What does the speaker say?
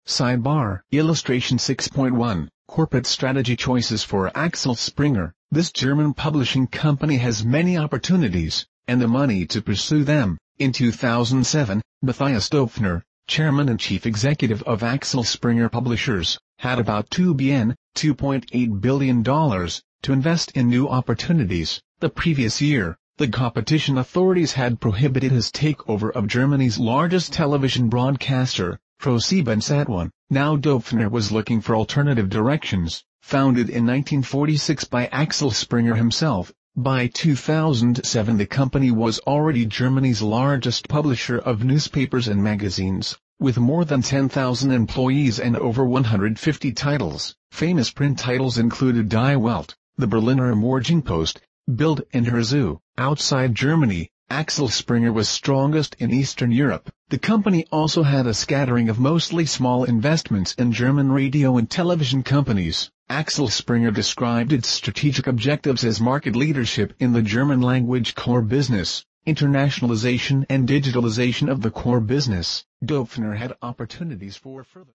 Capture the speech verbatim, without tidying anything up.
Sidebar. Illustration six point one, Corporate Strategy Choices for Axel Springer. This German publishing company has many opportunities, and the money to pursue them. In two thousand seven, Matthias Döpfner, chairman and chief executive of Axel Springer Publishers, had about two billion dollars, two point eight billion dollars, to invest in new opportunities. The previous year, the competition authorities had prohibited his takeover of Germany's largest television broadcaster, ProSiebenSat one. Now Döpfner was looking for alternative directions. Founded in nineteen forty-six by Axel Springer himself, by two thousand seven the company was already Germany's largest publisher of newspapers and magazines, with more than ten thousand employees and over one hundred fifty titles. Famous print titles included Die Welt, the Berliner Morgenpost, Bild and Herzog. Outside Germany, Axel Springer was strongest in Eastern Europe. The company also had a scattering of mostly small investments in German radio and television companies. Axel Springer described its strategic objectives as market leadership in the German language core business, internationalization and digitalization of the core business. Döpfner had opportunities for further